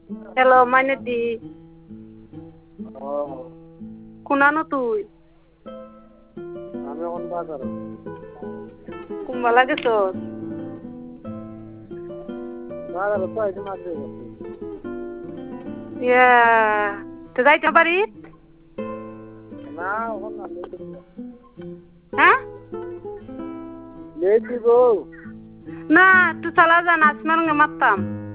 hello মাইনেদি কোনানো তুই আমি এখন বাজারে কুম্বালা গেছ বাজারে তো আইসি মাছ দিয়ে ইয়া তো যাইতে পারি না এখন না হ্যাঁ লেট দিব না তুই চালা যা নাচ মারঙ্গে মারতাম